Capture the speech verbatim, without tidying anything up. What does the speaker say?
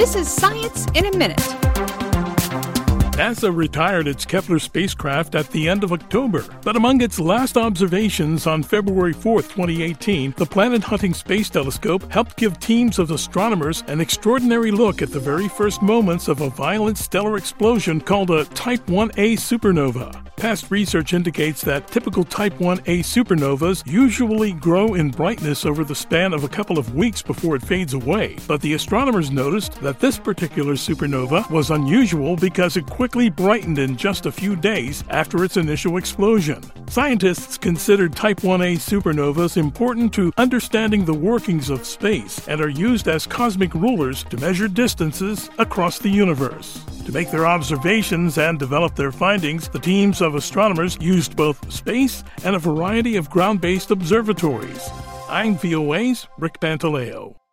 This is Science in a Minute. NASA retired its Kepler spacecraft at the end of October, but among its last observations on February fourth, twenty eighteen, the Planet Hunting Space Telescope helped give teams of astronomers an extraordinary look at the very first moments of a violent stellar explosion called a Type one A supernova. Past research indicates that typical Type one A supernovas usually grow in brightness over the span of a couple of weeks before it fades away, but the astronomers noticed that this particular supernova was unusual because it quickly brightened in just a few days after its initial explosion. Scientists consider Type one A supernovas important to understanding the workings of space and are used as cosmic rulers to measure distances across the universe. To make their observations and develop their findings, the teams of astronomers used both space and a variety of ground-based observatories. I'm V O A's Rick Pantaleo.